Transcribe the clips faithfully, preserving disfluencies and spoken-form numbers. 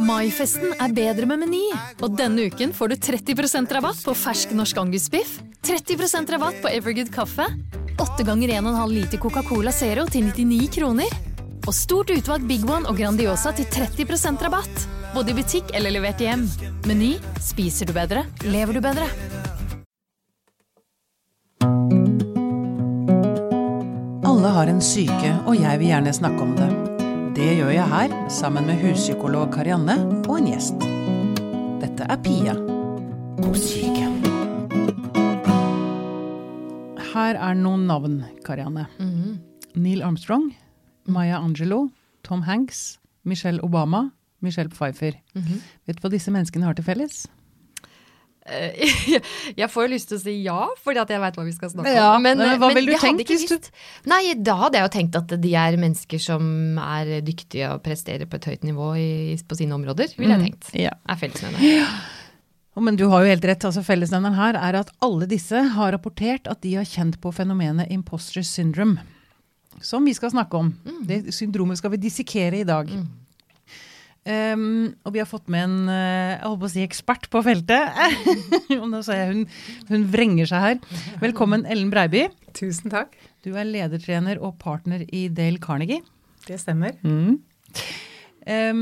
Maifesten er bedre med Meny, og denne uken får du tretti prosent rabatt på fersk norsk angusbiff, tretti prosent rabatt på Evergood kaffe, åtte ganger en og en halv liter Coca-Cola Zero til nittini kroner, og stort utvalg Big One og Grandiosa til tretti prosent rabatt, både i butikk eller levert hjem. Meny, spiser du bedre, lever du bedre. Alle har en syke, og jeg vil gjerne snakke om det. Det gjør jeg her, sammen med huspsykolog Karianne og en gjest. Dette er Pia på syke. Her er noen navn, Karianne. Mm-hmm. Neil Armstrong, Maya Angelou, Tom Hanks, Michelle Obama, Michelle Pfeiffer. Mm-hmm. Vet du hva disse menneskene har til felles? Jeg får jo lyst til å si ja, fordi at jeg vet hva vi skal snakke om. Ja, men, men hva men vil du tenke? Du... Nei, da hadde jeg jo tenkt at de er mennesker som er dyktige og presterer på et høyt nivå i, på sine områder, vil jeg tenkt. Mm, ja. Er fellesnevneren. Ja. Men du har jo helt rett, altså fellesnevneren her er at alle disse har rapportert at de har kjent på fenomenet imposter syndrome, som vi skal snakke om. Mm. Det syndromet skal vi dissekere i dag. Mm. Um, og vi har fått med en jeg holder på å si ekspert på feltet og nå ser jeg hun, hun vrenger seg her. Velkommen Ellen Breiby. Tusen takk. Du er ledertrener og partner i Dale Carnegie. Det stemmer. Mm. Um,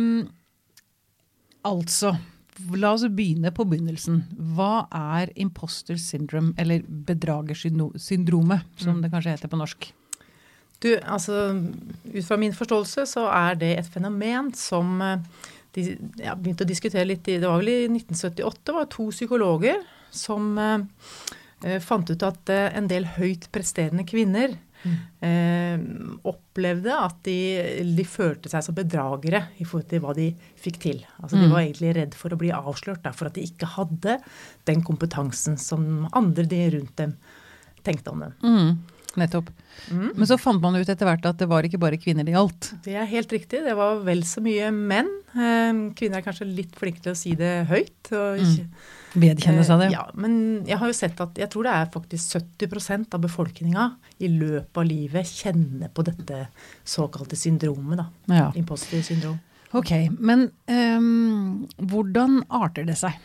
altså la oss begynne på begynnelsen. Hva er imposter syndrome eller bedragersyndromet som mm. det kanskje heter på norsk? Du, altså, ut fra min forståelse så er det et fenomen som de ja, begynte å diskutere litt i, det var vel i nitten syttiåtte, det var to psykologer som eh, fant ut at eh, en del høyt presterende kvinner mm. eh, opplevde at de, de følte seg som bedragere i forhold til hva de fikk til. Altså mm. de var egentlig redd for å bli avslørt derfor at de ikke hadde den kompetansen som andre de rundt dem tenkte om dem. Mm. Nettopp. Mm. Men så fant man ut etter hvert at det var ikke bare kvinner det gjaldt. Det er helt riktig. Det var vel så mye menn. Kvinner er kanskje litt flinke til å si det høyt. Og ikke, mm. Vedkjennes av det. Ja, men jeg har jo sett at jeg tror det er faktisk sytti prosent av befolkningen i løpet av livet kjenner på dette såkalte syndromet da. Ja. Imposter syndrom. Ok, men um, hvordan arter det seg?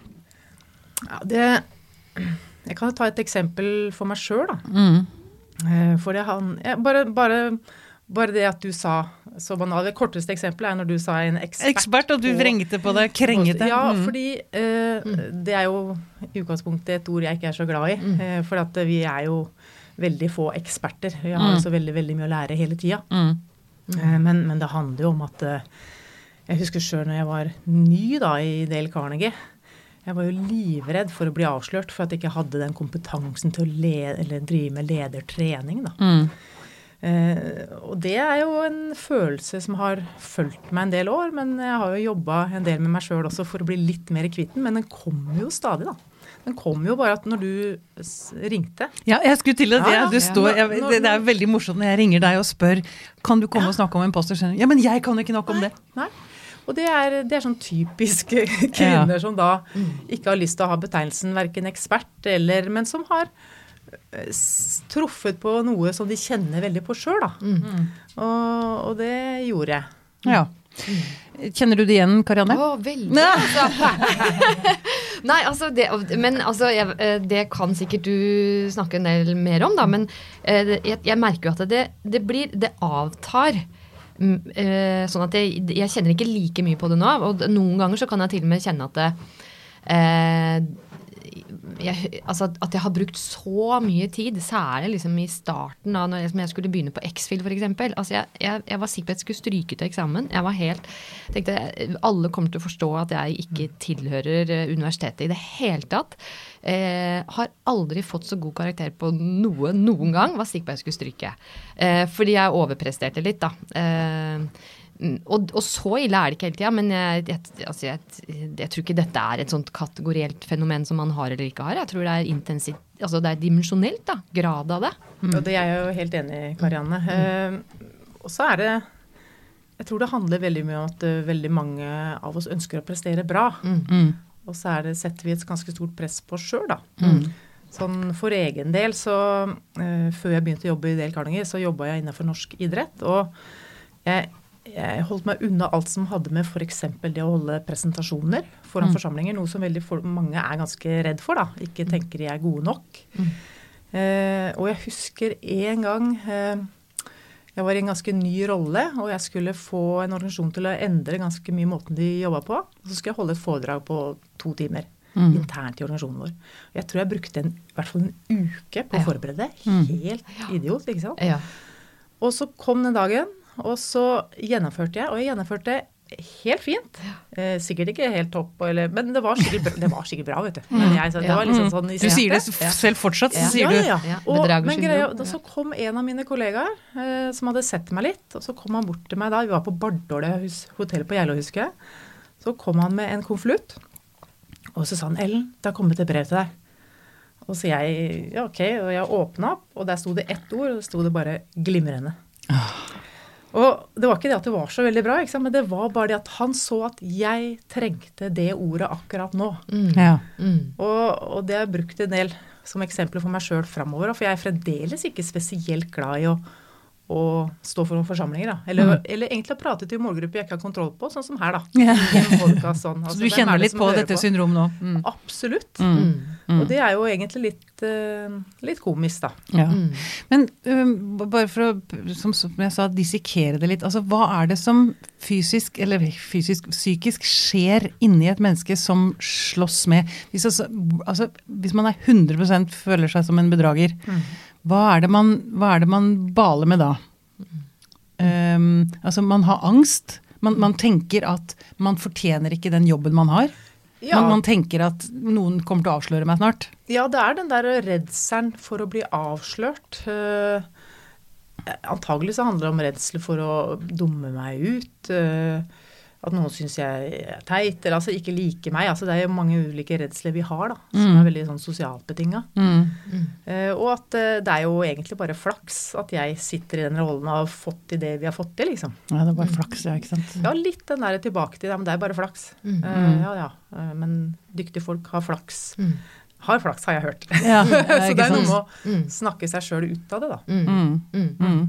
Ja, det... Jeg kan ta et eksempel for meg selv da. Mm. For det, han, bare, bare, bare det at du sa, så banalt, det korteste eksempelet er når du sa en ekspert. Ekspert, og du på, vrengte på det, krengete. Ja, mm. fordi eh, mm. det er jo i utgangspunktet et ord jeg ikke er så glad i, mm. eh, for at vi er jo veldig få eksperter. Vi har mm. så veldig, veldig mye å lære hele tiden. Mm. Mm. Eh, men, men det handler jo om at, eh, jeg husker selv når jeg var ny da i Dale Carnegie, jeg var jo livredd for å bli avslørt for at jeg ikke hadde den kompetansen til å lede, eller drive med ledertrening. Da. Mm. Eh, og det er jo en følelse som har fulgt meg en del år, men jeg har jo jobbet en del med meg selv også for å bli litt mer kvitten, men den kommer jo stadig da. Den kommer jo bare at når du ringte. Ja, jeg skulle til at det. Ja, du står, jeg, det, det er veldig morsomt når jeg ringer deg og spør, kan du komme ja. og snakke om imposter syndrome? Ja, men jeg kan jo ikke nok om det. Nei. Og det er, det er sånn typisk kvinner ja. som da ikke har lyst til å ha betegnelsen hverken ekspert eller, men som har truffet på noe som de kjenner veldig på selv da. Mm. Og, og det gjorde jeg. Ja. Kjenner du det igjen, Karianne? Å, veldig. Altså. Nei, altså, det, men altså, jeg, det kan sikkert du snakke en del mer om da, men jeg, jeg merker jo at det, det blir, det avtar. Sånn at jeg, jeg kjenner ikke like mye på det nå, og noen ganger så kan jeg til og med kjenne at det, eh, jeg, altså at jeg har brukt så mye tid, særlig liksom i starten da, når jeg, jeg skulle begynne på X-Fil for eksempel, altså jeg, jeg, jeg var sikker på at jeg skulle stryke til eksamen, jeg var helt, tenkte alle kommer til å forstå at jeg ikke tilhører universitetet i det hele tatt, Eh, har aldri fått så god karakter på noe noen gang, var sikker på at jeg skulle stryke. Eh, fordi jeg overpresterte litt da. Eh, og, og så ille er det ikke hele tiden, men jeg, jeg, altså jeg, jeg tror ikke dette er et sånt kategorielt fenomen som man har eller ikke har. Jeg tror det er intensiv, altså det er dimensjonelt da, grad av det. Mm. Og det er jeg jo helt enig i, Karianne. Mm. Eh, og så er det, jeg tror det handler veldig mye om at uh, veldig mange av oss ønsker å prestere bra. Mm. Mm. Og så er det, setter vi et ganske stort press på oss selv da. Mm. Sånn for egen del, så uh, før jeg begynte å jobbe i Dale Carnegie, så jobbet jeg innenfor norsk idrett, og jeg jeg holdt meg unna alt som hadde med for eksempel det å holde presentasjoner foran mm. forsamlinger, noe som veldig for, mange er ganske redd for da, ikke tenker de er gode nok. Mm. Eh, og jeg husker en gang, eh, jeg var i en ganske ny rolle, og jeg skulle få en organisasjon til å endre ganske mye måten de jobbet på, og så skulle jeg holde et foredrag på to timer. Mm. internt i organisasjonen vår. Jeg tror jeg brukte en, i hvert fall en uke på å ja. forberede. Helt ja. idiot, ikke sant? Ja. Og så kom den dagen, og så gjennomførte jeg, og jeg gjennomførte helt fint. Eh, sikkert ikke helt topp, eller, men det var sikkert bra, det var sikkert bra vet du. Men jeg, så, det var liksom sånn i du sier det selv fortsatt, så sier ja, du. Ja, ja. Og, men greia, da så kom en av mine kollegaer, eh, som hadde sett meg litt, og så kom han bort til meg da, vi var på Bardåle hotell på Geilo, husker jeg. Så kom han med en konvolutt, og så sa han, Ellen, det har kommet et brev til deg. Og så jeg, ja ok, og jeg åpnet opp, og der stod det ett ord, og det stod det bare glimrende. Ah. Og det var ikke det at det var så veldig bra, ikke sant? Men det var bare det at han så at jeg trengte det ordet akkurat nå. Mm. Ja. Mm. Og, og det har jeg brukt en del som eksempler for meg selv fremover, for jeg er fremdeles ikke spesielt glad i å og stå for noen forsamlinger da. Eller, mm. eller egentlig å prate til målgrupper jeg ikke har kontroll på, sånn som her da. Ja. Podcast, sånn. Altså, så du kjenner litt på dette på? Syndrom nå? Mm. Absolutt. Mm. Mm. Og det er jo egentlig litt, uh, litt komisk da. Ja. Mm. Men um, bare for å, som, som jeg sa, dissekere det litt, altså hva er det som fysisk, eller fysisk, psykisk skjer inni et menneske som slåss med, hvis, altså, altså, hvis man er hundre prosent føler seg som en bedrager, mm. Hva er det man, hva er det man baler med da? Um, altså man har angst, man, man tenker at man fortjener ikke den jobben man har. Ja. Man, man tenker at noen kommer til å avsløre meg snart. Ja, det er den der redselen for å bli avslørt. Uh, antagelig så handler det om redsel for å dumme meg ut, uh, at noen synes jeg er teit, eller altså ikke liker meg. Altså det er jo mange ulike redsler vi har da, som mm. er veldig sånn sosialt betinget. Mm. Mm. Uh, og at uh, det er jo egentlig bare flaks at jeg sitter i den rollen og har fått til det vi har fått til, liksom. Ja, det er bare flaks, ja, ikke sant? Ja, litt den der tilbake til det, men det er bare flaks. Mm. Uh, ja, ja, uh, men dyktige folk har flaks. Mm. Har flaks, har jeg hørt. Ja, det så det er noe med å mm. snakke seg selv ut av det da. Mm. Mm.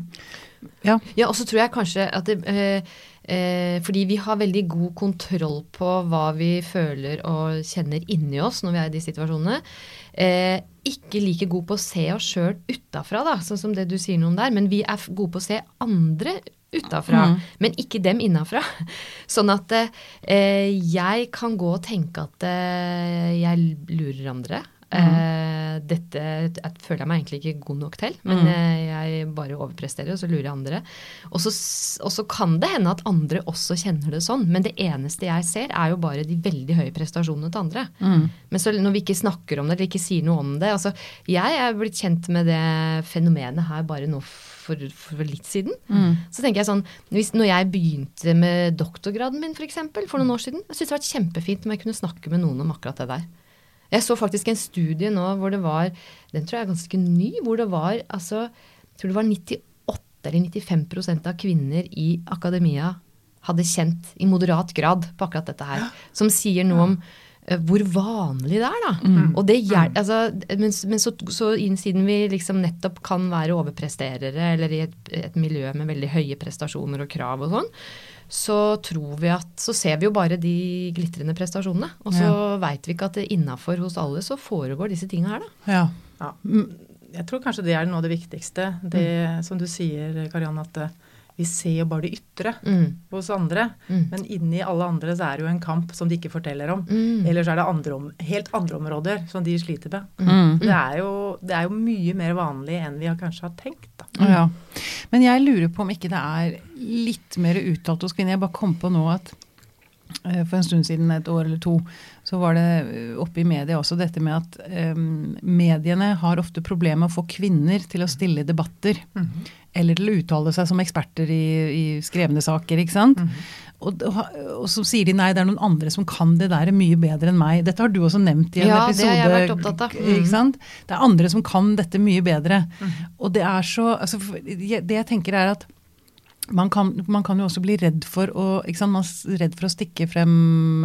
Mm. Ja. Ja, og så tror jeg kanskje at det... Uh, Eh, fordi vi har veldig god kontroll på hva vi føler og kjenner inni oss når vi er i de situasjonene. Eh, ikke like god på å se oss selv utenfra da, sånn som det du sier noe om der, men vi er gode på å se andre utenfra, mm. men ikke dem innenfra. Sånn at eh, jeg kan gå og tenke at eh, jeg lurer andre. Mm. Uh, dette jeg føler jeg meg egentlig ikke god nok til, men mm. uh, jeg bare overpresterer, og så lurer jeg andre. Og så, og så kan det hende at andre også kjenner det sånn, men det eneste jeg ser er jo bare de veldig høye prestasjonene til andre. Mm. Men så når vi ikke snakker om det, eller ikke sier noe om det, altså jeg er blitt kjent med det fenomenet her bare nå for, for litt siden. Mm. Så tenker jeg sånn, hvis, når jeg begynte med doktorgraden min for eksempel, for noen år siden, jeg synes det var kjempefint om jeg kunne snakke med noen om akkurat det der. Jeg så faktisk en studie nå hvor det var, den tror jeg er ganske ny, hvor det var, altså, jeg tror det var nittiåtte eller nittifem prosent av kvinner i akademia hadde kjent i moderat grad på akkurat dette her, som sier noe om uh, hvor vanlig det er da. Mm. Og det gjør, altså, men, men så, så siden vi liksom nettopp kan være overpresterere, eller i et, et miljø med veldig høye prestasjoner og krav og sånn, så tror vi at, så ser vi jo bare de glitrende prestasjonene, og så ja. vet vi ikke at det innenfor hos alle så foregår disse tingene her da. Ja. Ja. Jeg tror kanskje det er noe av det viktigste, det mm. som du sier, Karianne, at vi ser jo bare det ytre mm. hos andre, mm. men inni alle andre så er det jo en kamp som de ikke forteller om, mm. eller så er det andre om, helt andre områder som de sliter med. Mm. Det, er jo, det er jo mye mer vanlig enn vi har kanskje har tenkt da. Mm. Ja. Men jeg lurer på om ikke det er litt mer uttalt hos kvinner. Jeg bare kom på nå at for en stund siden, et år eller to, så var det oppe i media også dette med at um, mediene har ofte problemer med å få kvinner til å stille debatter, mm-hmm. eller til å uttale seg som eksperter i, i skrevne saker, ikke sant? Mm-hmm. Og, og, og så sier de nei, det er noen andre som kan det der mye bedre enn meg. Dette har du også nevnt i en ja, episode. Ja, det har jeg vært opptatt av. Mm-hmm. Ikke sant? Det er andre som kan dette mye bedre. Mm-hmm. Og det er så, altså, det jeg tenker er at Man kan, man kan jo også bli redd for å, ikke sant, man er redd for å stikke frem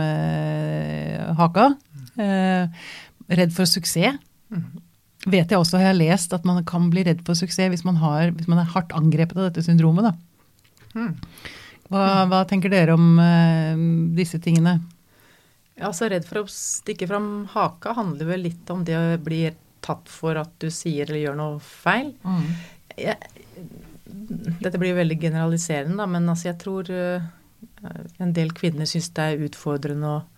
eh, haka, eh, redd for suksess. Mm. Vet jeg også, har jeg lest at man kan bli redd for suksess hvis man, har, hvis man er hardt angrepet av dette syndromet da. Mm. Hva, hva tenker dere om eh, disse tingene? Ja, så redd for å stikke fram haka handler vel litt om det å bli tatt for at du sier eller gjør noe feil. Mm. Jeg, dette blir veldig generaliserende, da, men altså jeg tror uh, en del kvinner synes det er utfordrende å,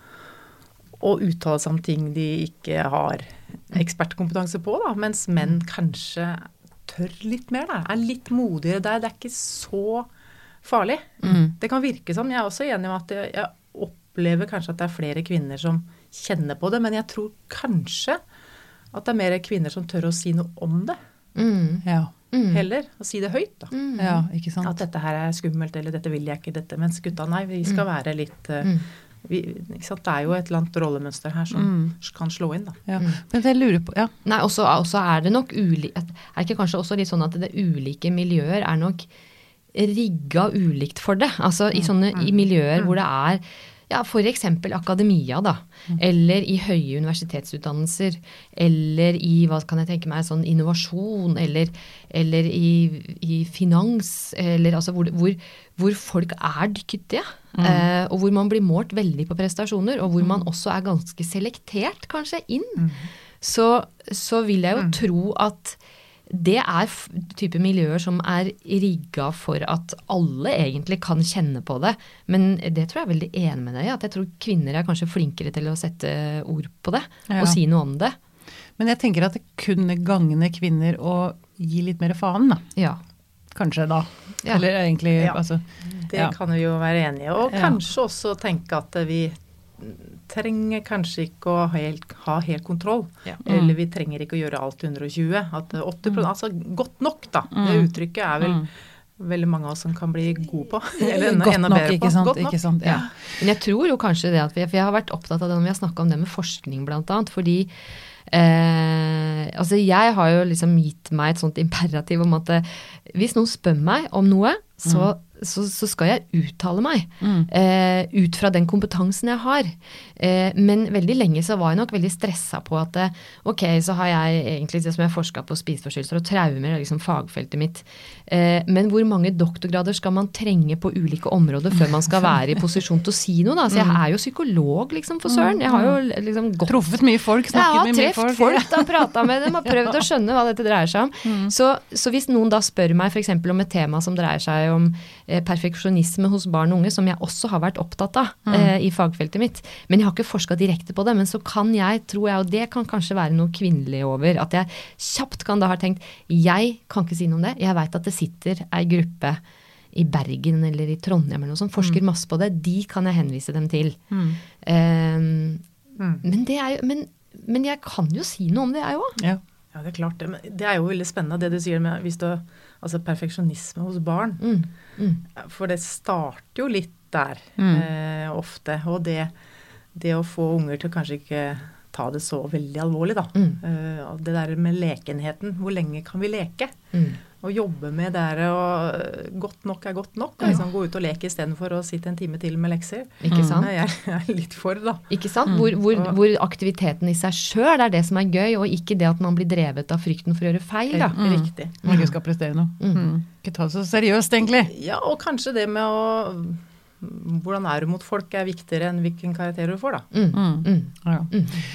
å uttale seg om ting de ikke har ekspertkompetanse på, da, mens menn kanskje tør litt mer, da, er litt modigere der. Det er ikke så farlig. Mm. Det kan virke sånn. Jeg er også enig med at jeg, jeg opplever kanskje at det er flere kvinner som kjenner på det, men jeg tror kanskje at det er mer kvinner som tør å si noe om det. Mm. Ja. Mm. Heller, å si det høyt da. Mm. Ja, ikke sant? At dette her er skummelt, eller dette vil jeg ikke, dette. Mens gutta, nei, vi skal være litt... Uh, mm. vi, ikke sant? Det er jo et eller annet rollemønster her som mm. kan slå inn da. Ja. Men det lurer på, ja. Nei, også, også er det nok ulikt, er det ikke kanskje også litt sånn at det ulike miljøer er nok rigga ulikt for det? Altså i sånne mm. i miljøer mm. hvor det er, ja, for eksempel akademia da, mm. eller i høye universitetsutdannelser, eller i, hva kan jeg tenke meg, sånn innovasjon, eller, eller i, i finans, eller altså hvor, hvor, hvor folk er dyktige, mm. eh, og hvor man blir målt veldig på prestasjoner, og hvor man også er ganske selektert kanskje inn. Mm. Så, så vil jeg jo mm. tro at det er type miljøer som er rigga for at alle egentlig kan kjenne på det. Men det tror jeg er veldig enig med deg i, at jeg tror kvinner er kanskje flinkere til å sette ord på det, ja. Og si noe om det. Men jeg tenker at det kunne gagne kvinner å gi litt mer faen da. Ja. Kanskje da. Ja. Eller egentlig, ja. altså. Det ja. kan vi jo være enige, og ja. Kanskje også tenke at vi trenger kanskje ikke å ha helt, ha helt kontroll, ja. mm. eller vi trenger ikke å gjøre alt hundre og tjue, at åtti prosent, mm. altså godt nok da, mm. det uttrykket er vel mm. veldig mange av oss som kan bli gode på, eller enda, godt enda nok, bedre ikke på. Sant, godt nok, ikke sant, ja. Ja. Men jeg tror jo kanskje det at vi, for jeg har vært opptatt av det når vi har snakket om det med forskning blant annet, fordi eh, altså jeg har jo liksom gitt meg et sånt imperativ om at hvis noen spør meg om noe, så mm. Så, så skal jeg uttale meg mm. eh, ut fra den kompetansen jeg har. Eh, men veldig lenge så var jeg nok veldig stresset på at ok, så har jeg egentlig det som jeg forsket på spiseforstyrrelser og traumer, liksom fagfeltet mitt. Eh, men hvor mange doktorgrader skal man trenge på ulike områder før man skal være i posisjon til å si noe da? Så jeg er jo psykolog liksom for søren. Jeg har jo liksom gått... Truffet mye folk, snakket med mye folk. Jeg har treffet folk, da, pratet med dem, har prøvd å skjønne hva dette dreier seg om. Mm. Så, så hvis noen da spør meg for eksempel om et tema som dreier seg om perfeksjonisme hos barn og unge, som jeg også har vært opptatt av mm. eh, i fagfeltet mitt. Men jeg har ikke forsket direkte på det, men så kan jeg, tror jeg, og det kan kanskje være noe kvinnelig over, at jeg kjapt kan da ha tenkt, jeg kan ikke si noe om det, jeg vet at det sitter en gruppe i Bergen eller i Trondheim eller noe som forsker mm. masse på det, de kan jeg henvise dem til. Mm. Um, mm. Men det er jo, men, men jeg kan jo si noe om det, jeg også. Ja. Ja, det er klart det. Men det er jo veldig spennende det du sier med hvis du, altså perfeksjonisme hos barn. Mm. Mm. For det starter jo litt der mm. eh, ofte. Og det, det å få unger til kanskje ikke ta det så veldig alvorlig da. Mm. Eh, det der med lekenheten. Hvor lenge kan vi leke? Mm. Og jobbe med det der, og godt nok er godt nok. Og liksom gå ut og leke i stedet for å sitte en time til med lekser. Ikke sant? Jeg er litt for da. Ikke sant? Hvor, hvor, hvor aktiviteten i seg selv er det som er gøy, og ikke det at man blir drevet av frykten for å gjøre feil da. Mm. Riktig. Man ikke skal prestere noe. Mm. Mm. Ikke ta det så seriøst egentlig. Ja, og kanskje det med å, hvordan er du mot folk er viktigere enn hvilken karakter du får da. Mm. Mm. Mm. Ja.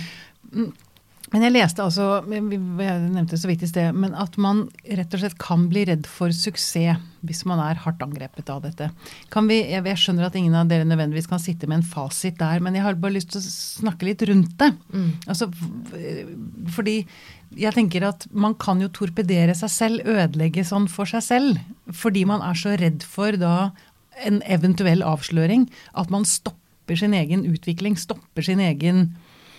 Mm. Men jeg leste altså, jeg nevnte det så vidt i sted, men at man rett og slett kan bli redd for suksess hvis man er hardt angrepet av dette. Kan vi, jeg, jeg skjønner at ingen av dere nødvendigvis kan sitte med en fasit der, men jeg har bare lyst til å snakke litt rundt det. Mm. Altså, fordi jeg tenker at man kan jo torpedere seg selv, ødelegge sånn for seg selv, fordi man er så redd for da en eventuell avsløring, at man stopper sin egen utvikling, stopper sin egen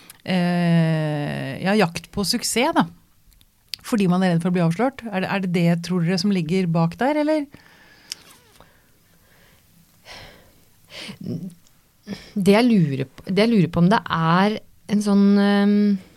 Eh, ja, jakt på suksess da. Fordi man er redd for å bli avslørt. Er det, er det det, tror dere, som ligger bak der, eller? Det jeg lurer på, det jeg lurer på om det er en sånn um,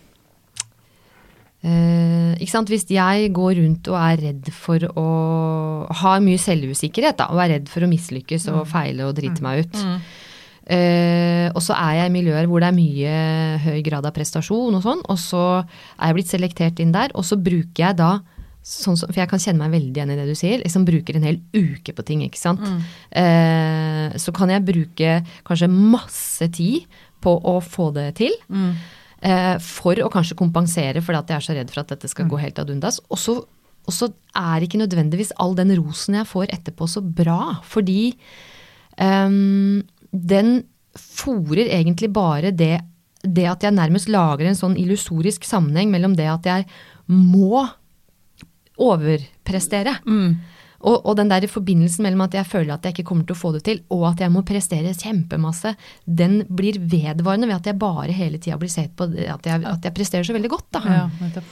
uh, ikke sant? Hvis jeg går rundt og er redd for å ha mye selvusikkerhet da, og er redd for å mislykkes og feile og drite meg ut, mm. Uh, og så er jeg i miljøer hvor det er mye høy grad av prestasjon og sånn, og så er jeg blitt selektert inn der, og så bruker jeg da sånn som, for jeg kan kjenne meg veldig igjen i det du sier, liksom bruker en hel uke på ting, ikke sant? Mm. Eh, så kan jeg bruke kanskje masse tid på å få det til, mm. eh, for å kanskje kompensere for at jeg er så redd for at dette skal mm. gå helt ad undas. Og så, og så er ikke nødvendigvis all den rosen jeg får etterpå så bra, fordi eh, den fôrer egentlig bare det, det at jeg nærmest lager en sånn illusorisk sammenheng mellom det at jeg må overprestere. Mm. Og, og den der forbindelsen mellom at jeg føler at jeg ikke kommer til å få det til, og at jeg må prestere kjempemasse, den blir vedvarende ved at jeg bare hele tiden blir sett på at jeg, at jeg presterer så veldig godt. Da, ja,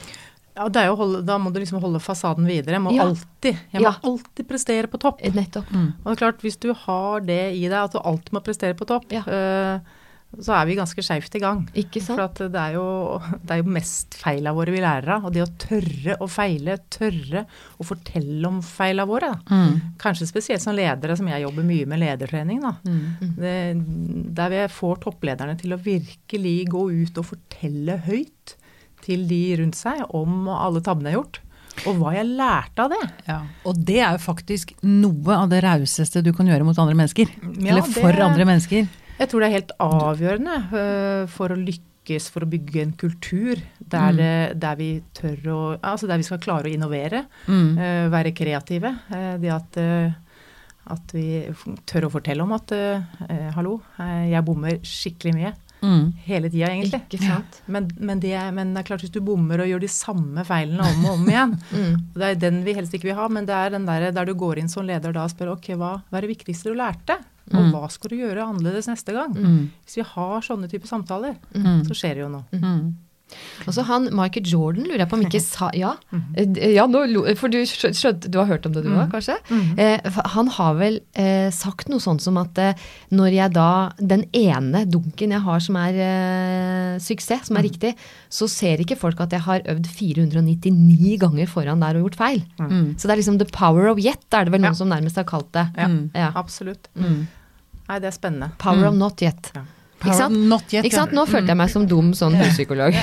ja det er jo holde, da må du liksom holde fasaden videre. Jeg må, ja. alltid, jeg må ja. alltid prestere på topp. Nettopp. Mm. Og det er klart, hvis du har det i deg, at du alltid må prestere på topp, ja. øh, så er vi ganske skjevt i gang. Ikke sant? For at det er jo, det er jo mest feilene våre vi lærer av, og det å tørre å feile, tørre å fortelle om feilene våre. Mm. Kanskje spesielt som ledere, som jeg jobber mye med ledertrening. Da. Mm. Det, der vi får topplederne til å virkelig gå ut og fortelle høyt til de rundt seg om alle tabbene jeg har gjort. Og hva jeg lærte av det. Ja, og det er jo faktisk noe av det rauseste du kan gjøre mot andre mennesker. Ja, eller for det, andre mennesker. Jeg tror det er helt avgjørende uh, for å lykkes, for å bygge en kultur der, mm. der vi tør å, altså der vi skal klare å innovere, mm. uh, være kreative. Uh, det at, uh, at vi tør å fortelle om at, uh, hallo, uh, jeg bommer skikkelig mye. Mm. Hele tiden egentlig. Ikke sant. Men, men, det, men det er klart hvis du bommer og gjør de samme feilene om og om igjen, mm. det er den vi helst ikke vil ha, men det er den der, der du går inn som leder da og spør, ok, hva, hva er det viktigste du lærte? Og hva skal du gjøre annerledes neste gang? Mm. Hvis vi har sånne typer samtaler, mm. så skjer det jo noe. Mm. Og så han, Michael Jordan, lurer jeg på om ikke sa, ja, mm. ja nå, for du skjønte, du har hørt om det du mm. var, kanskje? Mm. Eh, han har vel eh, sagt noe sånt som at eh, når jeg da, den ene dunken jeg har som er eh, suksess, som er mm. riktig, så ser ikke folk at jeg har øvd fire hundre nittini ganger foran der og gjort feil. Mm. Så det er liksom the power of yet, er det vel noen ja. som nærmest har kalt det. Ja, ja. absolutt. Mm. Nei, det er spennende. Power mm. of not yet. Ja. Ikke sant? Not yet, ikke sant? Nå følte jeg meg som dum sånn huspsykolog.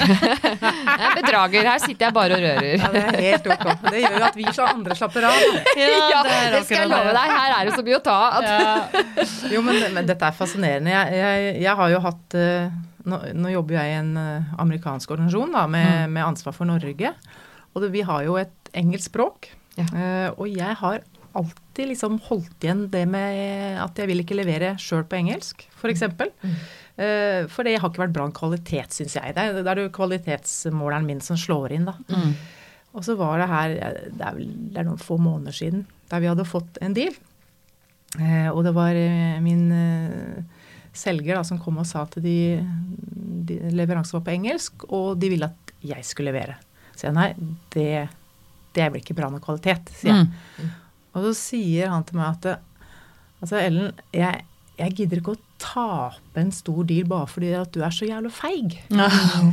Jeg bedrager, her sitter jeg bare og rører. Ja, det er helt ok. Det gjør jo at vi så andre slapper av. Ja, ja det, det skal jeg love deg. Her er det så mye å ta. Ja. Jo, men, men dette er fascinerende. Jeg, jeg, jeg har jo hatt, nå, nå jobber jeg i en amerikansk organisasjon da, med, med ansvar for Norge. Og det, vi har jo et engelsk språk. Ja. Og jeg har alltid liksom holdt igjen det med at jeg vil ikke levere selv på engelsk, for eksempel. Mm. Uh, for det har ikke vært bra kvalitet, synes jeg. Det er, det er jo kvalitetsmåleren min som slår inn da. Mm. Og så var det her, det er, vel, det er noen få måneder siden, der vi hadde fått en deal. Uh, og det var uh, min uh, selger da, som kom og sa til de, de leveranser var på engelsk, og de ville at jeg skulle levere. Så jeg, nei, det, det er vel ikke bra med kvalitet, sier jeg. Mm. Og så sier han til meg at, altså Ellen, jeg, jeg gidder ikke å tape en stor deal bare fordi at du er så jævlig feig. Mm.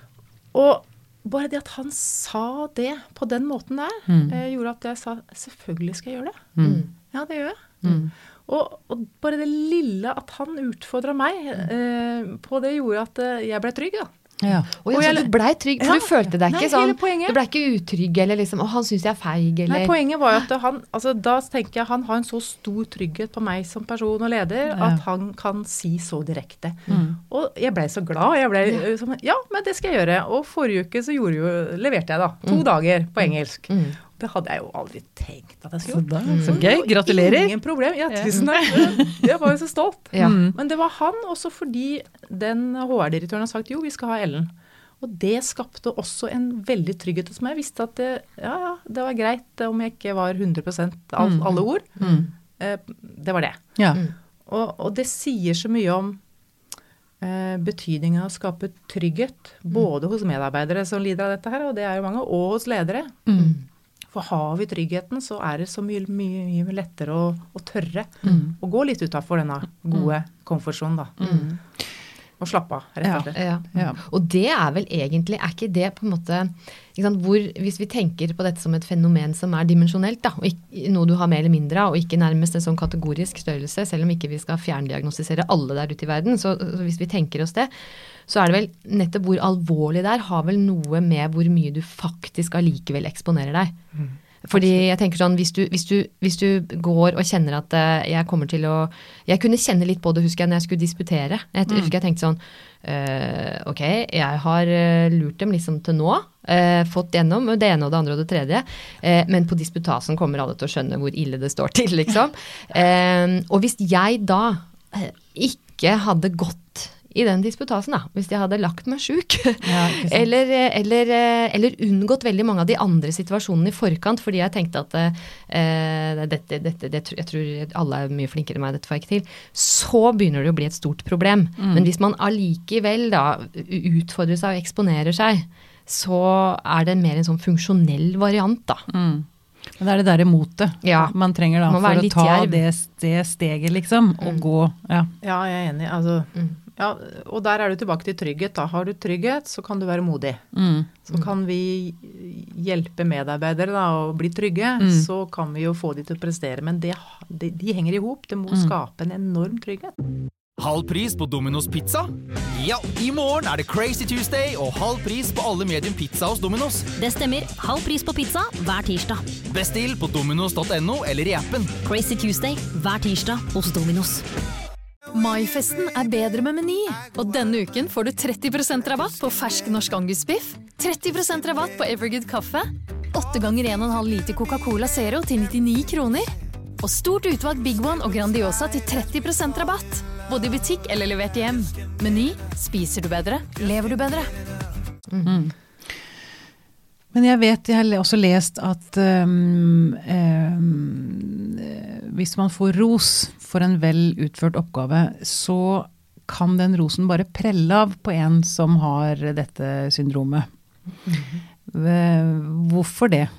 Og bare det at han sa det på den måten der, mm. eh, gjorde at jeg sa, selvfølgelig skal jeg gjøre det. Mm. Ja, det gjør jeg. Mm. Og, og bare det lille at han utfordret meg eh, på det gjorde at eh, jeg ble trygg da. Ja. Og, og jeg, så du ble trygg, for ja, du følte deg ikke nei, sånn, du ble ikke utrygg, eller liksom, og han synes jeg er feig, eller... Nei, poenget var jo at han, altså da tenker jeg, han har en så stor trygghet på meg som person og leder, ja. At han kan si så direkte. Mm. Og jeg ble så glad, jeg ble ja. Som, ja, men det skal jeg gjøre. Og forrige uke så gjorde jo, leverte jeg da, to mm. dager på engelsk. Mm. Det hadde jeg jo aldri tenkt at jeg skulle gjøre. Så, så gøy, gratulerer. Ingen problem, ja, tusen takk. Jeg var jo så stolt. Ja. Men det var han også fordi den H R-direktøren har sagt, jo, vi skal ha Ellen. Og det skapte også en veldig trygghet hos meg. Jeg visste at det, ja, ja, det var greit om jeg ikke var hundre prosent av mm. alle ord. Mm. Eh, det var det. Ja. Og, og det sier så mye om eh, betydningen av å skape trygghet, både hos medarbeidere som lider av dette her, og det er jo mange, og hos ledere. Mm. For har vi tryggheten, så er det så mye, mye, mye lettere å, å tørre mm. å gå litt utenfor denne gode komfortsonen da. Mm. Og slappe av, rett og slett. Ja. Ja. Og det er vel egentlig, er ikke det på en måte, ikke sant, hvor, hvis vi tenker på dette som et fenomen som er dimensjonelt, da, og ikke, noe du har mer eller mindre av, og ikke nærmest en sånn kategorisk størrelse, selv om ikke vi skal fjerndiagnostisere alle der ute i verden, så, så hvis vi tenker oss det, så er det vel nettopp hvor alvorlig det er, har vel noe med hvor mye du faktisk allikevel eksponerer deg. Mm. Fordi jeg tenker sånn, hvis du, hvis, du, hvis du går og kjenner at uh, jeg kommer til å, jeg kunne kjenne litt på det, husker jeg, når jeg skulle disputere. Jeg mm. husker jeg tenkte sånn, uh, ok, jeg har uh, lurt dem liksom til nå, uh, fått gjennom det ene og det andre og det tredje, uh, men på disputasen kommer alle til å skjønne hvor ille det står til, liksom. Uh, og hvis jeg da uh, ikke hadde gått i den disputasen da, hvis jeg hadde lagt meg syk, ja, eller, eller, eller unngått veldig mange av de andre situasjonene i forkant, fordi jeg tenkte at eh, dette, dette, det, jeg tror alle er mye flinkere enn meg, dette får jeg ikke til, så begynner det å bli et stort problem. Mm. Men hvis man allikevel da utfordrer seg og eksponerer seg, så er det mer en sånn funksjonell variant da. Mm. Men det er det der motet ja. Man trenger da, for å ta det, det steget liksom, og mm. gå. Ja. Ja, jeg er enig. Altså, mm. ja, og der er du tilbake til trygghet. Da har du trygghet, så kan du være modig. Mm. Så kan vi hjelpe medarbeidere da, å bli trygge, mm. så kan vi jo få de til å prestere. Men det, de, de henger ihop. Det må mm. skape en enorm trygghet. Halv pris på Domino's Pizza? Ja, i morgen er det Crazy Tuesday og halv pris på alle medium pizza hos Domino's. Det stemmer. Halv pris på pizza hver tirsdag. Bestill på dominos punktum no eller i appen. Crazy Tuesday hver tirsdag hos Domino's. Maifesten er bedre med Meny, og denne uken får du tretti prosent rabatt på fersk norsk angusbiff, tretti prosent rabatt på Evergood kaffe, åtte ganger en og en halv liter Coca-Cola Zero til nittini kroner, og stort utvalg Big One og Grandiosa til tretti prosent rabatt. Både i butikk eller levert hjem. Meny, spiser du bedre, lever du bedre. Mm. Men jeg vet, jeg har også lest at um, um, hvis man får ros for en vel utført oppgave, så kan den rosen bare prelle av på en som har dette syndromet. Mm. Hvorfor det?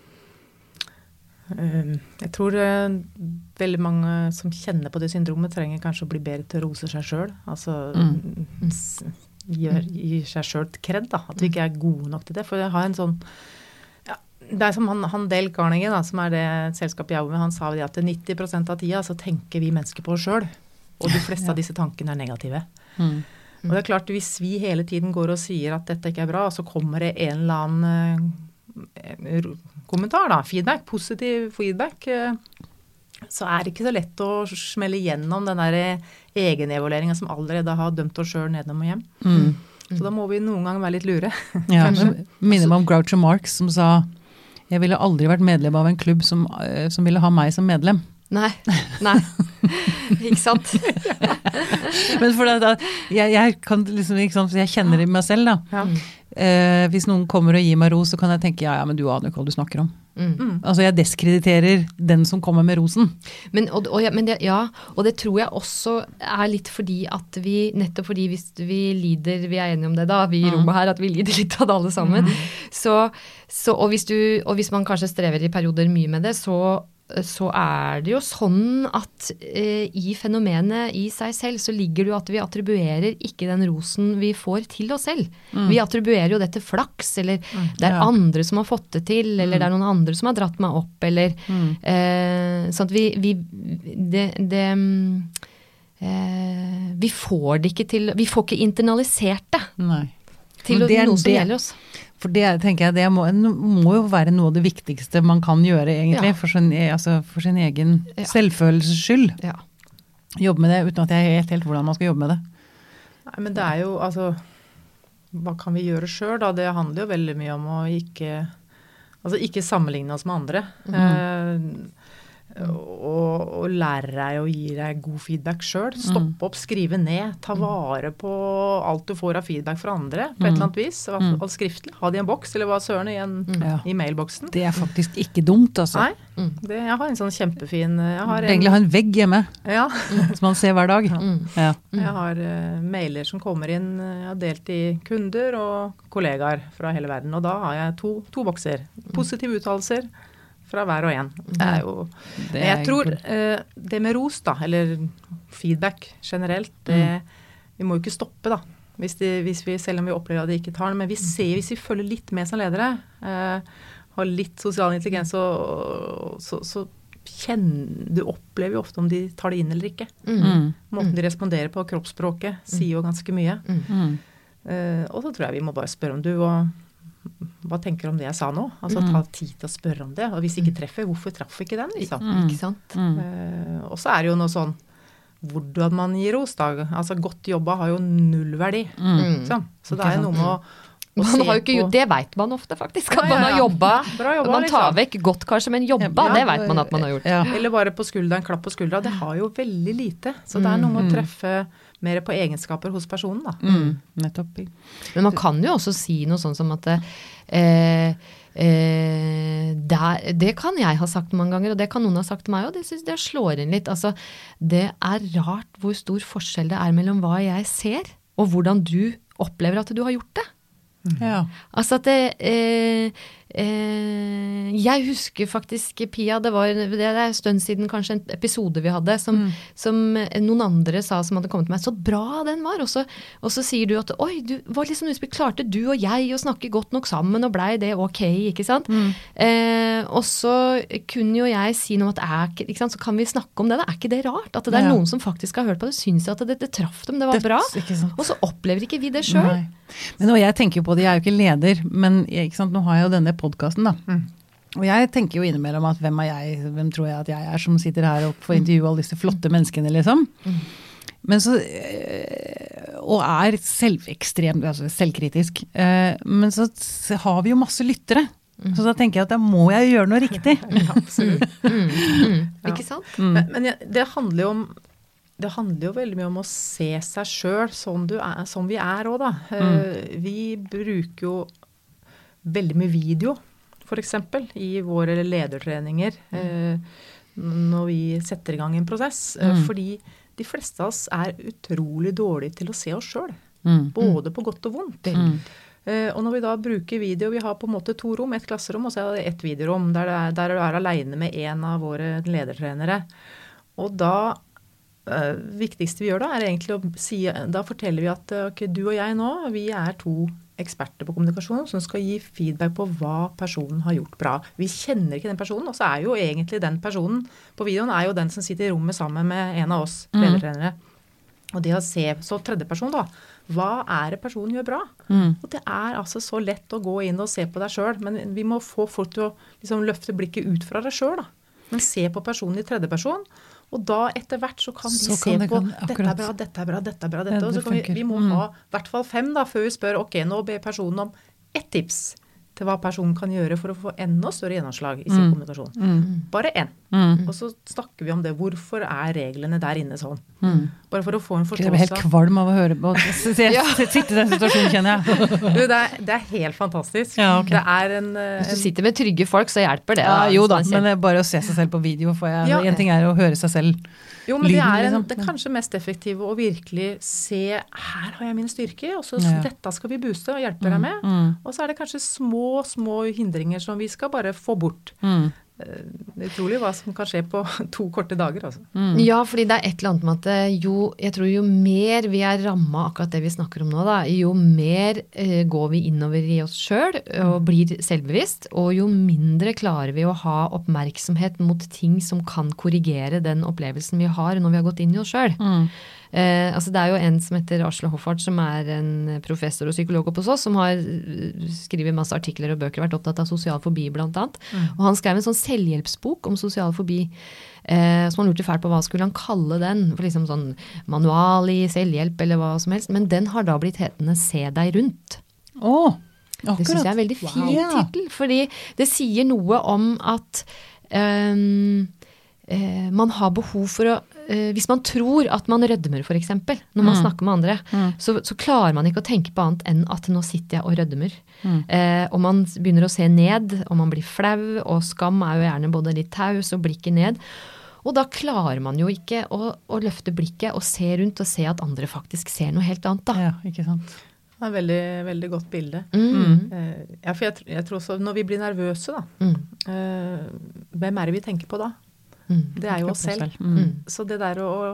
Jeg tror veldig mange som kjenner på det syndromet trenger kanskje å bli bedre til å rose seg selv. Altså mm. gir, gir seg selv kred da, at vi ikke er gode nok til det. For jeg har en sånn, ja, det er som han, han Dale Carnegie da, som er det selskapet jeg jobber med, han sa det at nitti prosent av tida så tenker vi mennesker på oss selv, og de fleste ja. Av disse tankene er negative. Mm. Og det er klart, hvis vi hele tiden går og sier at dette ikke er bra, så kommer det en eller annen uh, kommentar da, feedback, positiv feedback, så er det ikke så lett å smelle gjennom den der egenevalueringen som allerede har dømt oss selv nedom og hjem. Mm. Så da må vi noen gang være litt lure. Ja, minner meg om Groucho Marx som sa, jeg ville aldri vært medlem av en klubb som, som ville ha meg som medlem. Nei, nei, ikke sant? Men for det, jeg, jeg kan liksom, ikke sant, jeg kjenner det med meg selv da. Ja. Eh, hvis noen kommer og gir meg ros, så kan jeg tenke, ja, ja, men du aner ikke hva du snakker om. Mm. Altså, jeg deskrediterer den som kommer med rosen. Men, og, og, ja, men det, ja, og det tror jeg også er litt fordi at vi, nettopp fordi hvis vi lider, vi er enige om det da, vi i rommet her, at vi lider litt av det alle sammen. Mm. Så, så, og, hvis du, og hvis man kanskje strever i perioder mye med det, så så er det jo sånn at eh, i fenomenet i seg selv så ligger det jo at vi attribuerer ikke den rosen vi får til oss selv. Mm. Vi attribuerer jo det til flaks, eller mm. det er ja. Andre som har fått det til, eller mm. det er noen andre som har dratt meg opp, eller mm. eh, sånn at vi, vi det, det eh, vi får det ikke til, vi får ikke internalisert det. Nei. Til det er, noe som det, gjelder oss. For det tenker jeg, det må, må jo være noe av det viktigste man kan gjøre egentlig, ja. for, sin, altså, for sin egen ja. Selvfølelses skyld. Ja. Jobbe med det, uten at jeg vet helt hvordan man skal jobbe med det. Nei, men det er jo, altså, hva kan vi gjøre selv da? Det handler jo veldig mye om å ikke, altså ikke sammenligne oss med andre. Mm. Eh, og, og lære deg og gi deg god feedback selv. Stoppe opp, skrive ned, ta vare på alt du får av feedback fra andre på et eller annet vis. Alt skriftlig. Ha det i en boks, eller hva søren i, en, ja. I mailboksen. Det er faktisk ikke dumt, altså. Nei, det, jeg har en sånn kjempefin... Jeg har en, egentlig ha en vegg hjemme, ja. som man ser hver dag. Mm. Ja. Jeg har uh, mailer som kommer inn, jeg har delt i kunder og kollegaer fra hele verden, og da har jeg to, to bokser. Positive uttalelser fra hver og en. Det er jo, det er jeg tror uh, det med ros da, eller feedback generelt, det, mm. vi må jo ikke stoppe da, hvis, de, hvis vi, selv om vi opplever at de ikke tar det, men vi ser, hvis vi følger litt med som ledere, eh, har litt sosial intelligens, så, så, så kjenner, du opplever jo ofte om de tar det inn eller ikke. Mm. Måten de responderer på, kroppsspråket, sier jo ganske mye. Mm. Eh, og så tror jeg vi må bare spørre om du, og hva tenker du om det jeg sa nå? Altså ta tid til å spørre om det, og hvis ikke treffer, hvorfor traff ikke den? Liksom? Mm. Ikke sant? Mm. Eh, og så er det jo noe sånn, hvordan man gir ros da. Altså godt jobba har jo nullverdi. Mm. Sånn. Så det er jo noe med å, å Man se har jo ikke på... gjort, det vet man ofte faktisk, at Ja, man ja, har ja. jobbet, Bra jobba, man tar liksom. vekk godt kanskje, men jobba, Ja, det vet man at man har gjort. Ja. Eller bare på skulderen, klapp på skuldra, det har jo veldig lite. Så det er noe med å treffe mer på egenskaper hos personen da. Mm. Nettopp. Men man kan jo også si noe sånn som at eh, eh, der, det kan jeg ha sagt mange ganger, og det kan noen ha sagt til meg, og det synes jeg slår inn litt. Altså, det er rart hvor stor forskjell det er mellom hva jeg ser, og hvordan du opplever at du har gjort det. Ja. Altså at det, eh, eh, jeg husker faktisk, Pia, det var det er en stund siden kanskje en episode vi hadde, som, Mm. som noen andre sa som hadde kommet til meg, så bra den var, og så, og så sier du at, oi, du var liksom uspill, klarte du og jeg å snakke godt nok sammen, og blei det ok, ikke sant? Mm. Eh, og så kunne jo jeg si noe at, er, ikke, ikke sant, så kan vi snakke om det, da. Er ikke det rart? At det er Ja. noen som faktisk har hørt på det, synes at det, det traff dem, det var Det- bra, ikke sant. og så opplever ikke vi det selv. Nei. Men og jeg tenker jo på det, jeg er jo ikke leder, men ikke sant, nå har jeg jo denne podcasten da. Og jeg tenker jo innimellom at hvem er jeg, hvem tror jeg at jeg er som sitter her og får intervjue alle disse flotte menneskene liksom. Men så, øh, og er selvekstremt, altså selvkritisk, øh, men så har vi jo masse lyttere. Så da tenker jeg at da må jeg gjøre noe riktig. Absolutt. Mm, mm, Ja. ikke sant? Men, men jeg- det handler jo om det handler jo veldig mye om å se seg selv som, du er, som vi er også da. Eh, vi bruker jo veldig mye video, for eksempel, i våre ledertreninger, eh, når vi setter i gang en prosess. Eh, fordi de fleste av oss er utrolig dårlige til å se oss selv, Mm. både på godt og vondt. Mm. Eh, og når vi da bruker video, vi har på en måte to rom, et klasserom, og så er det et videorom, der, det er, der du er alene med en av våre ledertrenere. Og da Uh, viktigste vi gjør da, er egentlig å si, da forteller vi at uh, ok, du og jeg nå, vi er to eksperter på kommunikasjon som skal gi feedback på hva personen har gjort bra. Vi kjenner ikke den personen, og så er jo egentlig den personen på videoen er jo den som sitter i rommet sammen med en av oss Mm. ledertrenere. Og det å se, så tredje person da, hva er det personen gjør bra? Mm. Og det er altså så lett å gå inn og se på deg selv, men vi må få folk til å liksom løfte blikket ut fra deg selv da. Men se på personen i tredje person, og da etter hvert så kan de Så se kan det- på kan- dette akkurat. er bra, dette er bra, dette er bra, dette. Ja, og det så kan vi, funker. vi må Mm. ha i hvert fall fem da, før vi spør, ok, nå ber personen om ett tips til hva personen kan gjøre for å få enda større gjennomslag i sin Mm. kommunikasjon. Mm. Bare en. Mm. Og så snakker vi om det. Hvorfor er reglene der inne sånn? Mm. Bare for å få en Jeg blir helt forståelse. kvalm av å høre på. Se- se- Sitte i den situasjonen, kjenner jeg. Du, det, er, det er helt fantastisk. Ja, ok. Det er en, eh, Hvis du en sitter med trygge folk, så hjelper det. Ja, jo da, hvis man men ser- det er bare å se seg selv på video. For jeg, Ja. en ting er å høre seg selv. Jo, men det lyden, er, en, liksom. det er kanskje mest effektive å virkelig se, her har jeg min styrke, og så Ja. dette skal vi booste og hjelpe deg med. Mm. Og så er det kanskje små, små hindringer som vi skal bare få bort. Mm. Det er utrolig hva som kan skje på to korte dager, altså. Mm. Ja, fordi det er et eller annet med at eh, jo, jeg tror jo mer vi er rammet akkurat det vi snakker om nå da, jo mer eh, går vi innover i oss selv og blir selvbevisst, og jo mindre klarer vi å ha oppmerksomhet mot ting som kan korrigere den opplevelsen vi har når vi har gått inn i oss selv. Mm. Eh, altså det er jo en som heter Asle Hoffart, som er en professor og psykolog oppe hos oss, som har eh, skrivet masse artikler og bøker, vært opptatt av sosial fobi blant annet. Og han skrev en sånn selvhjelpsbok om sosial fobi, eh, som han lurte fælt på hva skulle han kalle den, for liksom sånn manual i selvhjelp eller hva som helst, men den har da blitt hetende Se deg rundt. Å, akkurat. Det synes jeg er en veldig fin Ja. titel, fordi det sier noe om at um, eh, man har behov for å, eh, hvis man tror at man rødmer for eksempel, når man Mm. snakker med andre, Mm. så, så klarer man ikke å tenke på annet enn at nå sitter jeg og rødmer. Mm. Eh, og man begynner å se ned, og man blir flau, og skam er jo gjerne både litt taus og blikket ned. Og da klarer man jo ikke å, å løfte blikket og se rundt og se at andre faktisk ser noe helt annet da. Ja, ikke sant. Det er et veldig, veldig godt bilde. Mm. Eh, ja, for jeg, tr- jeg tror også, når vi blir nervøse da, Mm. eh, hvem er det vi tenker på da? Mm. Det er jo oss selv. Mm. Mm. Så det der å,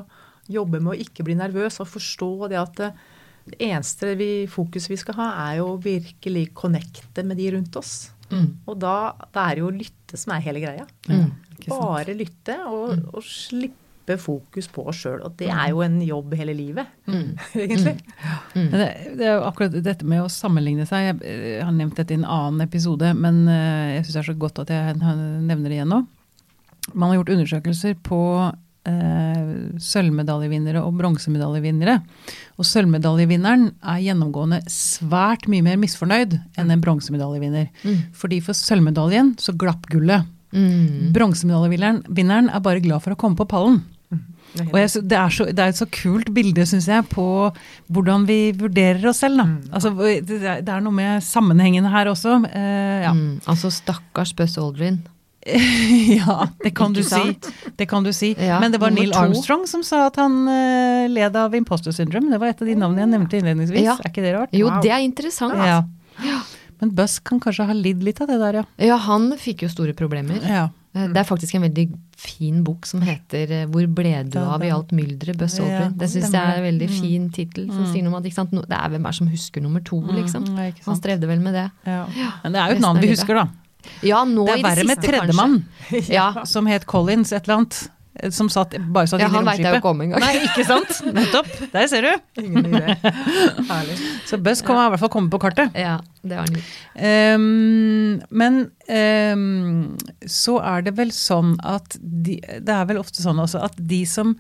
jobbe med å ikke bli nervøs og forstå det at det, det eneste vi, fokus vi skal ha er jo virkelig connecte med de rundt oss. Mm. Og da, da er det jo lytte som er hele greia. Mm. Bare lytte og, mm. og slippe fokus på oss selv. Og det er jo en jobb hele livet, mm. egentlig. Mm. Det, det er jo akkurat dette med å sammenligne seg. Jeg, jeg har nevnt dette i en annen episode, men jeg synes det er så godt at jeg nevner det igjen nå. Man har gjort undersøkelser på eh, sølvmedaljevinnere og bronsemedaljevinnere. Og sølvmedaljevinneren er gjennomgående svært mye mer misfornøyd enn en bronsemedaljevinner. Mm. Fordi for sølvmedaljen så glapp gullet. Mm. Bronsemedaljevinneren er bare glad for å komme på pallen. Mm. Det, og jeg, det, er så, det er et så kult bilde, synes jeg, på hvordan vi vurderer oss selv. Da. Mm. Altså, det, det er noe med sammenhengene her også. Eh, ja. mm. Altså, stakkars Buzz Aldrin. Ja, det kan du si. Det kan du si. Ja, men det var Neil to. Armstrong som sa at han uh, led av imposter syndrome. Det var et av de navnene jeg nevnte innledningsvis. Ja. Er ikke det rart? Jo, wow. Det er interessant. Ja. Ja. Men Buzz kan kanskje ha lidd litt av det der, ja. Ja, han fikk jo store problemer. Ja. Det er faktisk en veldig fin bok som heter Hvor ble du av i alt myldre, Buzz Aldrin? Ja, det synes jeg er en veldig fin titel som mm. sier noe om at ikke sant? Det er hvem er som husker nummer to, liksom. Mm, han strevde vel med det. Ja. Men det er jo et navn vi husker, da. Ja, nå det er verre med tredjemann, ja. Som het Collins, et eller annet, som satt, bare satt ja, inn i romskipet. Ja, han vet jeg jo ikke om en gang. Nei, ikke sant? Nettopp, der ser du. Ingen idé. Herlig. Så Buzz kan ja. I hvert fall komme på kartet. Ja, det var han jo. Um, men um, så er det vel sånn at, de, det er vel ofte sånn også, at de som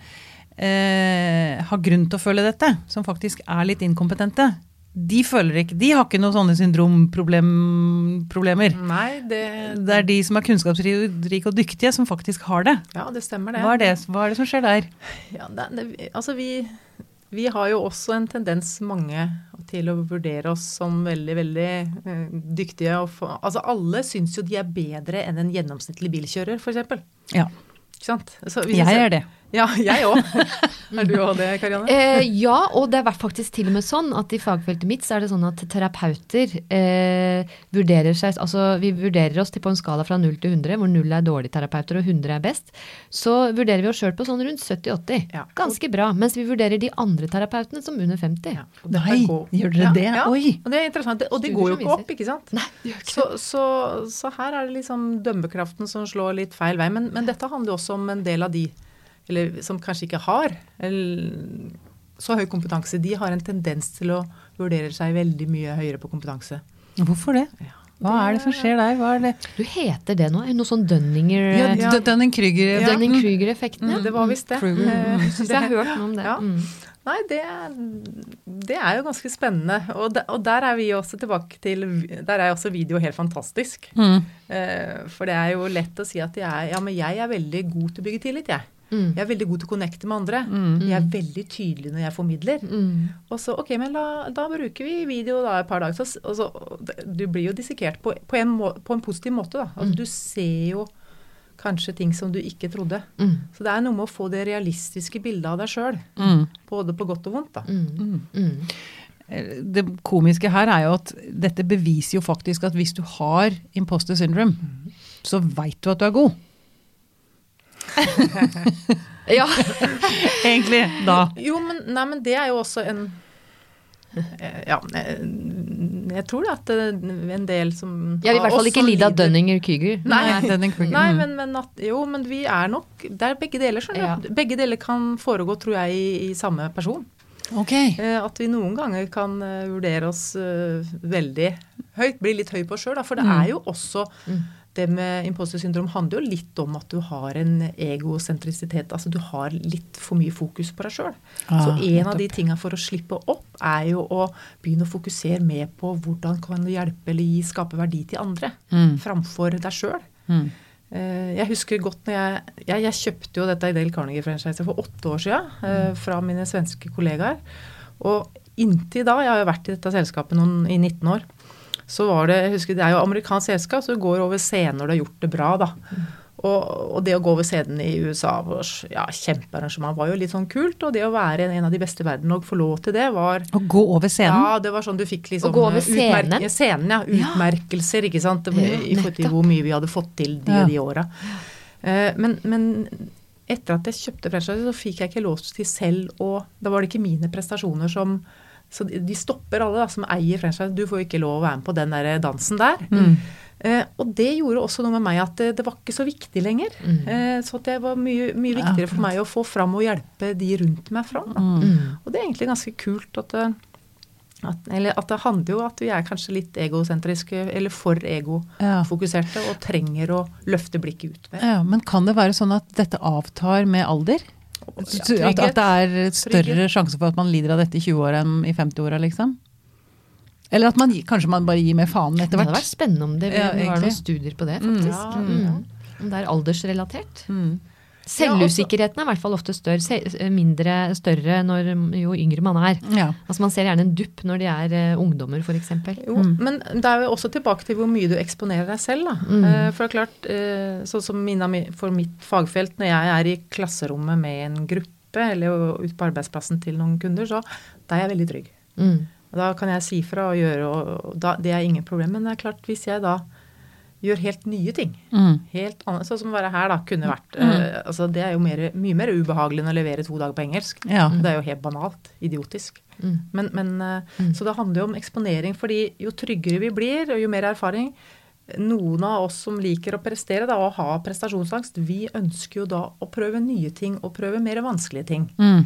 uh, har grunn til å føle dette, som faktisk er litt inkompetente, de føler ikke, de har ikke noen sånne syndromproblemer. Nei, det... Det er de som er kunnskapsrike og dyktige som faktisk har det. Ja, det stemmer det. Hva er det, hva er det som skjer der? Ja, det, det, altså vi, vi har jo også en tendens mange til å vurdere oss som veldig, veldig uh, dyktige. Og for, altså alle synes jo de er bedre enn en gjennomsnittlig bilkjører, for eksempel. Ja. Ikke sant? Så jeg er det. Ja, jeg også. Er du også det, Karianne? Eh, ja, og det er faktisk til og med sånn at i fagfeltet mitt så er det sånn at terapeuter eh, vurderer seg, altså vi vurderer oss til på en skala fra null til hundre, hvor null er dårlige terapeuter og hundre er best, så vurderer vi oss selv på sånn rundt sytti til åtti. Ja. Ganske bra, mens vi vurderer de andre terapeutene som under femti. Ja. Nei, gjør dere det? Ja, Oi! Og det er interessant, og det går jo ikke opp, ikke sant? Nei, det gjør ikke. Så, så, så her er det liksom dømmekraften som slår litt feil vei, men, men dette handler også om en del av de eller som kanskje ikke har eller, så høy kompetanse, de har en tendens til å vurdere seg veldig mye høyere på kompetanse. Hvorfor det? Ja, Hva det, er det som skjer der? Hva er det? Du heter det nå, noe sånn Dunninger... Ja, ja. Dunning-Kruger. Ja. Dunning-Kruger-effekten. Mm, det var visst det. Mm. Mm. Så jeg har hørt noe om det. Ja. Mm. Nei, det, det er jo ganske spennende. Og, de, og der er vi også tilbake til, der er også video helt fantastisk. Mm. Uh, for det er jo lett å si at jeg, ja, men jeg er veldig god til å bygge tillit, jeg. Mm. Jeg er veldig god til å connecte med andre. Mm. Jeg er veldig tydelig når jeg formidler. Mm. Og så, ok, men da, da bruker vi video da et par dager. Så, og så, du blir jo dissekert på, på, en, må, på en positiv måte da. Altså, mm. Du ser jo kanskje ting som du ikke trodde. Mm. Så det er noe med å få det realistiske bildet av deg selv. Mm. Både på godt og vondt da. Mm. Mm. Det komiske her er jo at dette beviser jo faktisk at hvis du har imposter syndrome, mm. så vet du at du er god. Ja. Egentlig, da. Jo, men, nei, men det er jo også en ja, jeg, jeg tror at en del som Jeg vil i hvert fall ikke lide av Dunning-Kruger. Nei, nei men, men at, jo, men vi er nok det er begge deler, skjønner ja. Begge deler kan foregå, tror jeg, i, i samme person. Okay. At vi noen ganger kan vurdere oss veldig høyt, bli litt høy på oss selv, da, for det mm. er jo også mm. Det med imposter syndrom handler jo litt om at du har en egosentrisitet, altså du har litt for mye fokus på deg selv. Ah, så en av de tingene for å slippe opp er jo å begynne å fokusere mer på hvordan kan du hjelpe eller gi, skape verdi til andre, mm. framfor deg selv. Mm. Jeg husker godt når jeg, jeg, jeg kjøpte jo dette i Dale Carnegie-franchise for åtte år siden, mm. fra mine svenske kollegaer, og inntil da, jeg har jo vært i dette selskapet noen, i nitten år, så var det, jeg husker, det er jo amerikansk selskap, så du går over scenen når du har gjort det bra da. Mm. Og, og det å gå over scenen i U S A, ja, kjempearrangement var jo litt sånn kult, og det å være en av de beste i verden og få lov til det var... Å gå over scenen? Ja, det var sånn du fikk liksom... Å gå over scenen? Utmerk, scenen, ja. Utmerkelser, ikke sant? Ja, i forhold til hvor mye vi hadde fått til de, ja. de årene. Uh, men, men etter at jeg kjøpte franchise, så fikk jeg ikke lov til selv, og da var det ikke mine prestasjoner som, så de, de stopper alle da, som eier franchise, du får ikke lov å være med på den der dansen der. Mm. Eh, og det gjorde også noe med meg at det, det var ikke så viktig lenger. Mm. Eh, så det var mye, mye viktigere for meg å få fram og hjelpe de rundt meg fram. Mm. Og det er egentlig ganske kult at det, At, eller at det handler jo at vi er kanskje litt egosentriske, eller for egofokuserte, ja. Og trenger å løfte blikket ut med. Ja, men kan det være sånn at dette avtar med alder? Ja, at, at det er større trygghet. Sjanse for at man lider av dette i tjue-åra enn i femti-åra, liksom? Eller at man, kanskje man bare gir med faen etter hvert? Det hadde vært spennende om det. Vi ja, har noen studier på det, faktisk. Mm. Ja, mm. Om det er aldersrelatert. Mm. Selvusikkerheten er i hvert fall ofte større, mindre større når, jo yngre man er. Ja. Altså man ser gjerne en dupp når de er uh, ungdommer, for eksempel. Jo, mm. men det er jo også tilbake til hvor mye du eksponerer deg selv, da. Mm. Uh, for det er klart, uh, sånn som mina, for mitt fagfelt, når jeg er i klasserommet med en gruppe, eller ut på arbeidsplassen til noen kunder, så da er jeg veldig trygg. Mm. Da kan jeg si fra og gjøre, og da, det er ingen problem. Men det er klart, hvis jeg da gjør helt nye ting. Mm. Helt annet, sånn som å være her da, kunne vært. Mm. Uh, altså det er jo mer, mye mer ubehagelig enn å levere to dager på engelsk. Ja. Det er jo helt banalt, idiotisk. Mm. Men, men, uh, mm. Så det handler jo om eksponering, fordi jo tryggere vi blir, og jo mer erfaring, noen av oss som liker å prestere da, og ha prestasjonsangst, vi ønsker jo da å prøve nye ting, og prøve mer vanskelige ting. Mm.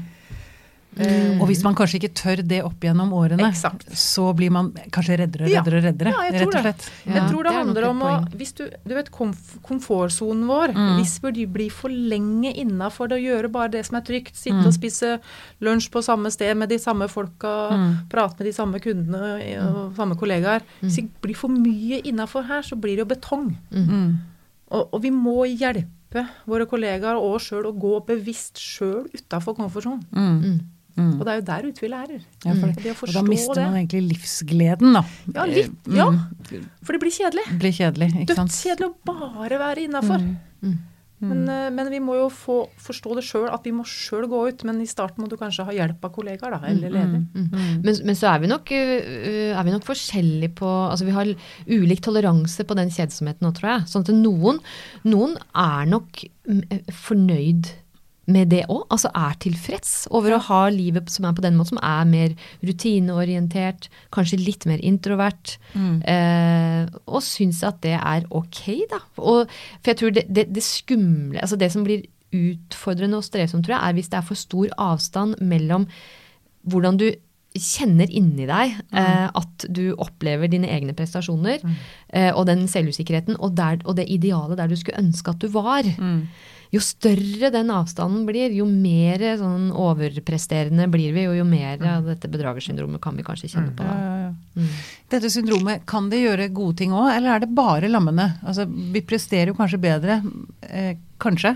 Mm. Og hvis man kanskje ikke tør det opp gjennom årene, Exakt. Så blir man kanskje reddere og reddere og reddere. Ja, jeg tror det. Ja, jeg tror det, det handler om å, hvis du, du vet, komf- komfortzonen vår, mm. hvis vi blir for lenge innenfor det å gjøre bare det som er trygt, sitte mm. og spise lunsj på samme sted med de samme folka, mm. prate med de samme kundene og mm. samme kollegaer, mm. hvis vi blir for mye innenfor her, så blir det jo betong. Mm. Og, og vi må hjelpe våre kollegaer og oss selv å gå bevisst selv utenfor komfortzonen. Mm. Mm. Og det er jo der ute vi lærer. Ja, for det, og da mister man egentlig livsgleden da. Ja, litt, ja. For det blir kjedelig. Det blir kjedelig, ikke sant? Dødskjedelig å bare være innenfor. Mm. Mm. Men, men vi må jo få, forstå det selv, at vi må selv gå ut, men i starten må du kanskje ha hjelp av kollegaer da, eller leder. Mm. Mm. Mm. Men, men så er vi nok, er vi nok forskjellige på, altså vi har ulik toleranse på den kjedsomheten nå, tror jeg. Sånn at noen, noen er nok fornøyd med det også, altså er tilfreds over å ha livet som er på den måten, som er mer rutineorientert, kanskje litt mer introvert, mm. eh, og synes at det er ok da. Og, for jeg tror det, det, det skumle, altså det som blir utfordrende og strevsomt, tror jeg, er hvis det er for stor avstand mellom hvordan du kjenner inni deg mm. eh, at du opplever dine egne prestasjoner, mm. eh, og den selvusikkerheten, og, der, og det idealet der du skulle ønske at du var. Mm. Jo større den avstanden blir, jo mer sånn overpresterende blir vi, og jo mer av mm. dette bedragersyndromet kan vi kanskje kjenne på. Da. Ja, ja, ja. Mm. Dette syndromet, kan det gjøre gode ting også, eller er det bare lammende? Altså, vi presterer jo kanskje bedre, eh, kanskje?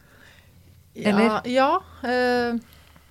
Eller? Ja, ja eh,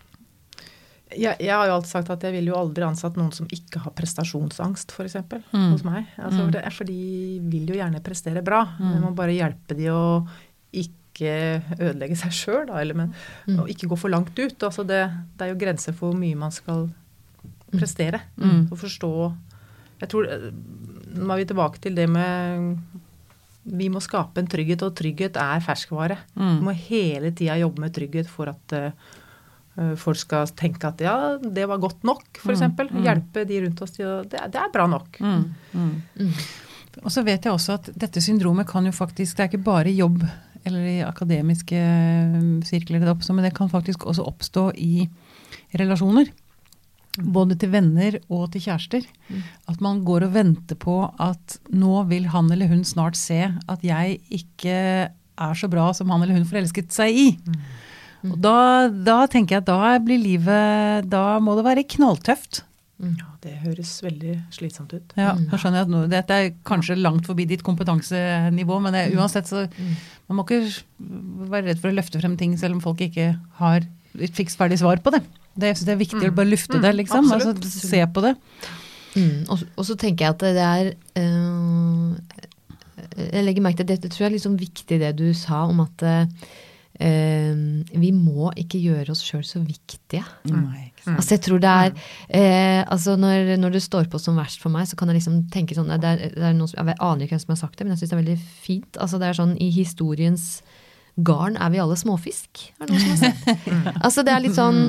jeg, jeg har jo alltid sagt at jeg vil jo aldri ansatt noen som ikke har prestasjonsangst, for eksempel, mm. hos meg. Altså, mm. det er fordi de vil jo gjerne prestere bra. Mm. Vi må bare hjelpe de å ikke ødelegge seg selv, da, eller, men, mm. og ikke gå for langt ut. Altså det, det er jo grenser for hvor mye man skal prestere. Mm. For å forstå, jeg tror, nå er vi tilbake til det med, vi må skape en trygghet, og trygghet er ferskvare. Mm. Vi må hele tiden jobbe med trygghet for at uh, folk skal tenke at ja, det var godt nok, for eksempel. Mm. Hjelpe de rundt oss til å, det, det er bra nok. Mm. Mm. Mm. Og så vet jeg også at dette syndromet kan jo faktisk, det er ikke bare jobb, eller i akademiske sirkler det oppstår, men det kan faktisk også oppstå i relasjoner. Både til venner og til kjærester. Mm. At man går og venter på at nå vil han eller hun snart se at jeg ikke er så bra som han eller hun forelsket seg i. Mm. Mm. Og da, da tenker jeg at da blir livet, da må det være knalltøft. Mm. Ja, det høres veldig slitsomt ut. Ja, da skjønner jeg at nå, dette er kanskje langt forbi ditt kompetansenivå, men det, uansett så, man må ikke være redd for å løfte frem ting, selv om folk ikke har et fiksferdig svar på det. Det, jeg synes det er viktig mm. å bare lufte det, liksom, altså se på det. Mm. Og, og så tenker jeg at det er, øh, jeg legger merke til, dette tror jeg er liksom viktig det du sa om at Uh, vi må ikke gjøre oss selv så viktige. Nei, mm. Altså jeg tror det er uh, altså når, når det står på som verst for meg, så kan jeg liksom tenke sånn, det er, det er noen som, jeg aner ikke hvem som har sagt det, men jeg synes det er veldig fint. Altså det er sånn i historiens garn er vi alle småfisk, er det noen som har sett? Altså det er litt sånn,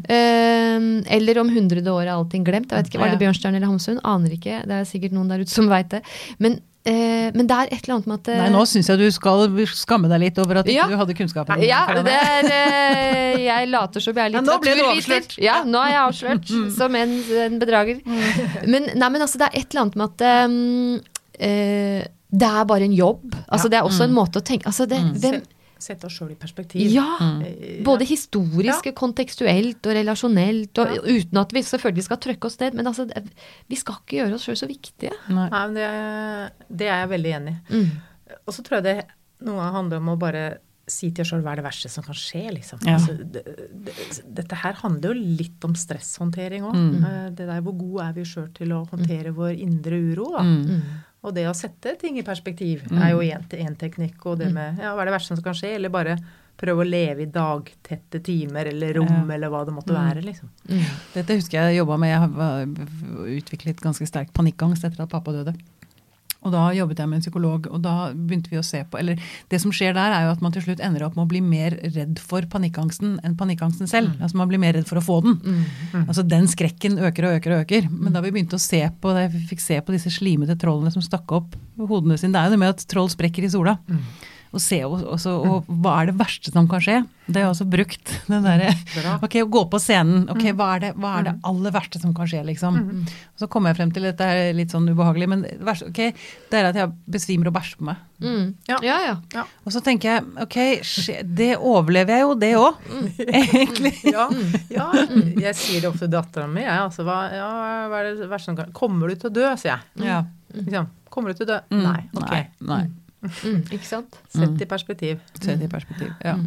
eh, eller om hundrede år er allting glemt, jeg vet ikke, var det Bjørnstjerne eller Hamsun? Aner ikke, det er sikkert noen der ute som vet det. Men, eh, men det er et eller annet med at... Nei, nå synes jeg du skal skamme deg litt over at ja. ikke du hadde kunnskapen. Ja, det er, eh, jeg later som jeg er litt litteraturviter. Ja, nå er jeg avslørt som en, en bedrager. Men, nei, men altså, det er et eller annet med at um, eh, det er bare en jobb. Altså, det er også en måte å tenke... Altså, det, hvem, Sette oss selv i perspektiv. Ja, både historisk, ja. kontekstuelt og relasjonelt, og, ja. uten at vi selvfølgelig skal trykke oss ned, men altså, vi skal ikke gjøre oss selv så viktige. Nei, Nei men det, det er jeg veldig enig i. Mm. Og så tror jeg det noen ganger handler om å bare si til oss selv hva er det verste som kan skje, liksom. Ja. Altså, det, det, dette her handler jo litt om stresshåndtering også. Mm. Det der, hvor god er vi selv til å håndtere mm. vår indre uro, da. Mm. Og det å sette ting i perspektiv mm. er jo en, en teknikk, og det med, ja, hva er det verste som kan skje, eller bare prøve å leve i dagtette timer, eller rom, ja. eller hva det måtte mm. være, liksom. Mm. Dette husker jeg jobbet med, jeg har utviklet ganske sterk panikkangst etter at pappa døde. Og da jobbet jeg med en psykolog, og da begynte vi å se på, eller det som skjer der er jo at man til slutt ender opp med å bli mer redd for panikkangsten enn panikkangsten selv. Mm. Altså man blir mer redd for å få den. Mm. Mm. Altså den skrekken øker og øker og øker. Men da vi begynte å se på det, vi fikk se på disse slimete trollene som stakk opp hodene sine, det er jo det med at troll sprekker i sola. Mm. Og se også, og hva er det verste som kan skje? Det er også brukt, den der, ok, å gå på scenen, ok, hva er det, hva er det aller verste som kan skje, liksom? Og så kommer jeg frem til, dette er litt sånn ubehagelig, men det verste, ok, det er at jeg besvimer og bæsjer på meg. Mm. Ja. Ja, ja, ja. Og så tenker jeg, ok, det overlever jeg jo, det også, egentlig. Ja, ja, jeg sier det ofte til datteren min, jeg, altså, hva, ja, hva er det verste som kan, kommer du til å dø, sier jeg. Ja. Liksom, kommer du til å dø? Mm. Nei, ok. Nei, nei. Mm, ikke sant? Sett i perspektiv. Sett i perspektiv, ja.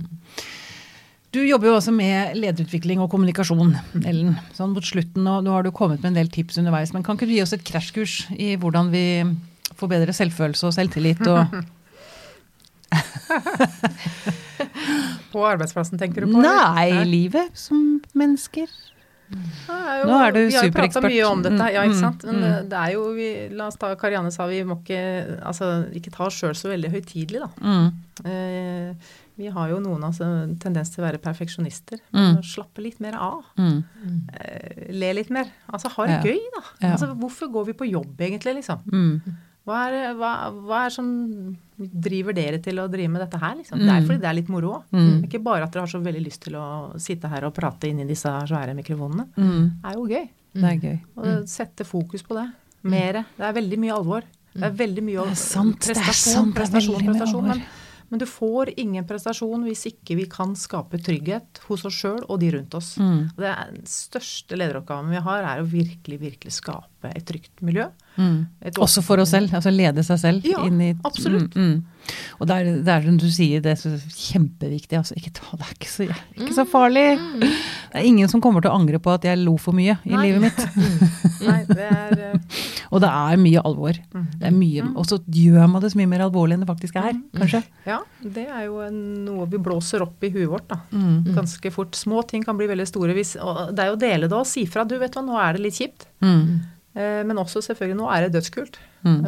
Du jobber jo også med lederutvikling og kommunikasjon, Ellen. Sånn mot slutten, og nå har du kommet med en del tips underveis, men kan ikke du gi oss et krasjkurs i hvordan vi får bedre selvfølelse og selvtillit? Og på arbeidsplassen, tenker du på? Nei, i livet som mennesker. Ja, jo, nå er du superekspert. Vi har jo pratet mye om dette, ja, ikke sant? Men det, det er jo, vi, la oss ta, Karianne sa, vi må ikke, altså, ikke ta oss selv så veldig høytidelig, da. Mm. Eh, vi har jo noen altså, tendens til å være perfeksjonister. Mm. Slappe litt mer av. Mm. Eh, le litt mer. Altså, ha det ja. gøy, da. Ja. Altså, hvorfor går vi på jobb, egentlig, liksom? Mm. Hva er, hva, hva er som driver dere til å drive med dette her, liksom? Mm. Det er fordi det er litt moro. Mm. Ikke bare at dere har så veldig lyst til å sitte her og prate inn i disse svære mikrofonene. Mm. Det er jo gøy. Mm. Det er gøy. Og sette fokus på det. Mere. Det er veldig mye alvor. Det er veldig mye det er sant, prestasjon, det er sant, prestasjon, det er prestasjon. Men, men du får ingen prestasjon hvis ikke vi kan skape trygghet hos oss selv og de rundt oss. Mm. Og det er den største lederoppgaven vi har, er å virkelig, virkelig skape et trygt miljø. Mm. Også for oss selv, altså lede seg selv. Ja, inn i, absolutt. Mm, mm. Og det er, det er som du sier, det er så kjempeviktig, altså ikke ta det, er ikke så, ikke så farlig. Mm. Det er ingen som kommer til å angre på at jeg lo for mye i Nei. livet mitt. Nei, det er... Uh... Og det er mye alvor. Mm. Det er mye, og så gjør man det så mye mer alvorlig enn det faktisk er, kanskje. Ja, det er jo en, noe vi blåser opp i huet vårt, da. Mm. Ganske fort. Små ting kan bli veldig store. Hvis, og det er jo å dele det og si fra, du vet hva, nå er det litt kjipt. Mm. Men også selvfølgelig, nå er det dødskult. Mm.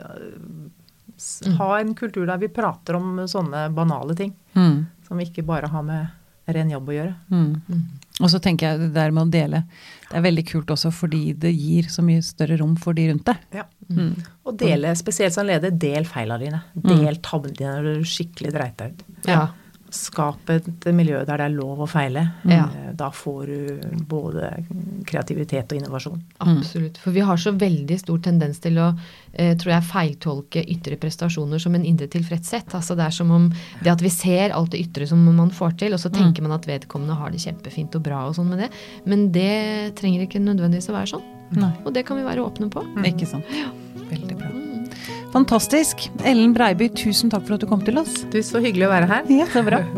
Ha en kultur der vi prater om sånne banale ting, mm. som ikke bare har med ren jobb å gjøre. Mm. Mm. Og så tenker jeg det der med å dele, det er veldig kult også fordi det gir så mye større rom for de rundt deg. Ja. Mm. Og dele, spesielt som leder, del feilene dine. Del tabbene dine når du skikkelig dreit deg ut. Ja. Skap et miljø der det er lov å feile. Ja. Da får du både kreativitet og innovasjon. Absolutt, for vi har så veldig stor tendens til å, eh, tror jeg, feiltolke ytre prestasjoner som en indre tilfredshet. Altså det er som om det at vi ser alt det ytre som man får til, og så tenker man at vedkommende har det kjempefint og bra og sånn med det. Men det trenger ikke nødvendigvis å være sånn. Nei. Og det kan vi være åpne på. Mm. Ikke sant. Ja. Veldig bra. Fantastisk. Ellen Breiby, tusen takk for at du kom til oss. Du, så hyggelig å være her. Ja, så bra.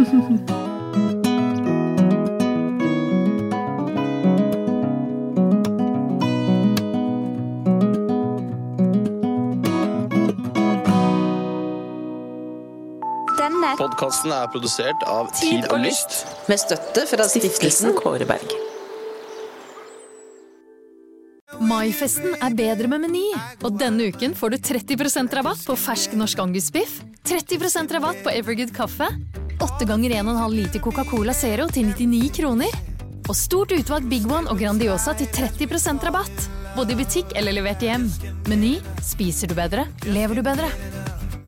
Denne podcasten er produsert av Tid og Lyst, med støtte fra Stiftelsen Kåreberg. Maifesten er bedre med Meny, og denne uken får du tretti prosent rabatt på fersk norsk angusbiff, tretti prosent rabatt på Evergood kaffe. åtte ganger en og en halv liter Coca-Cola Zero til nittionio kroner. Og stort utvalg Big One og Grandiosa til tretti prosent rabatt. Både i butikk eller levert hjem. Meny, spiser du bedre, lever du bedre.